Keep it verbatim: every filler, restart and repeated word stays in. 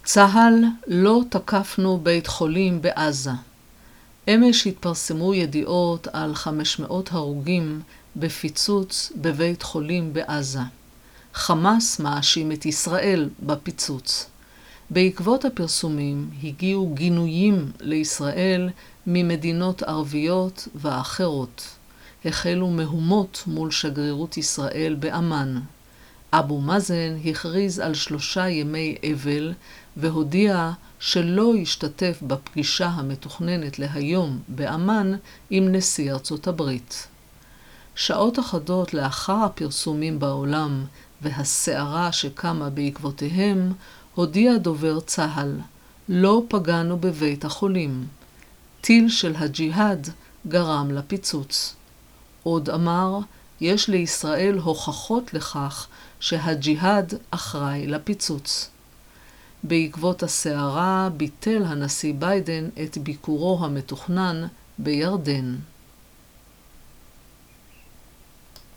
צה"ל לא תקפנו בית חולים בעזה. אמש התפרסמו ידיעות על חמש מאות הרוגים בפיצוץ בבית חולים בעזה. חמאס מאשים את ישראל בפיצוץ. בעקבות הפרסומים הגיעו גינויים לישראל ממדינות ערביות ואחרות. החלו מהומות מול שגרירות ישראל באמן. אבו מאזן הכריז על שלושה ימי אבל והודיע שלא ישתתף בפגישה המתוכננת להיום באמן עם נשיא ארצות הברית. שעות אחדות לאחר הפרסומים בעולם והסערה שקמה בעקבותיהם, הודיע דובר צה"ל, לא פגענו בבית החולים. טיל של הג'יהאד גרם לפיצוץ. עוד אמר, יש לישראל הוכחות לכך שהג'יהאד אחראי לפיצוץ. בעקבות הסערה ביטל הנשיא ביידן את ביקורו המתוכנן בירדן.